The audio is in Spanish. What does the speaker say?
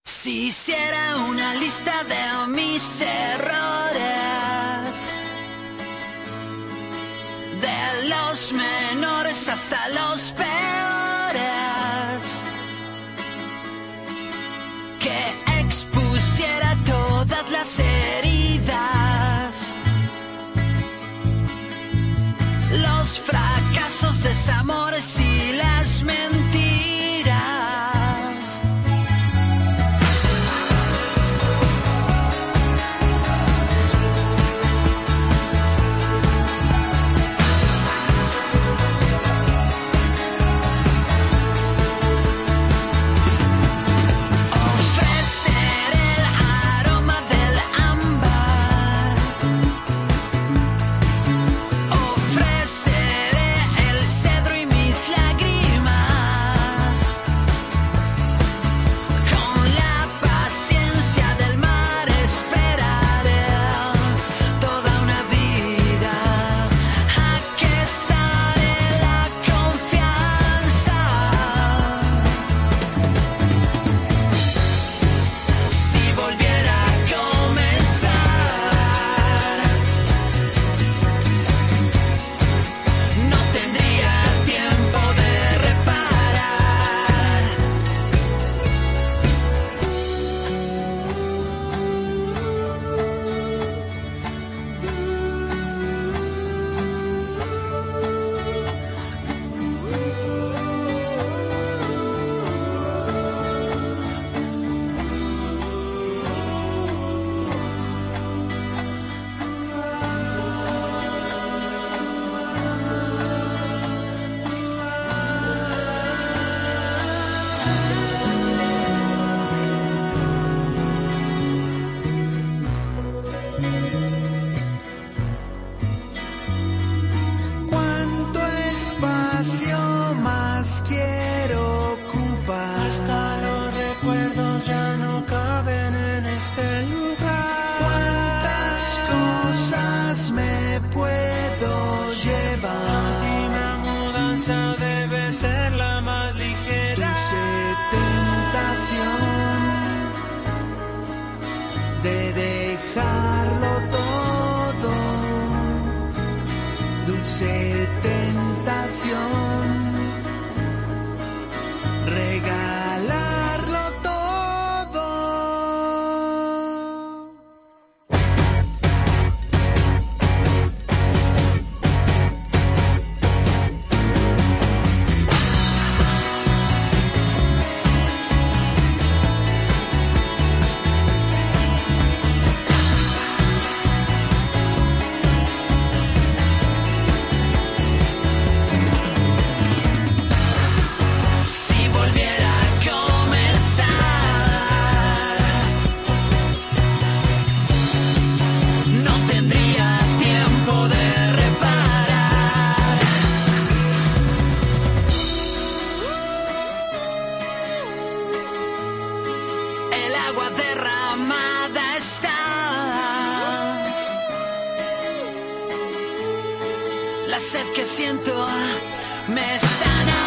Si hiciera una lista de mis errores, de los menores hasta los peores, que expusiera todas las heridas, los fracasos, desamores y las mentiras. Debe ser la más ligera. Dulce tentación de dejarlo todo. Dulce tentación, regalarlo todo. Agua derramada está, la sed que siento me sana.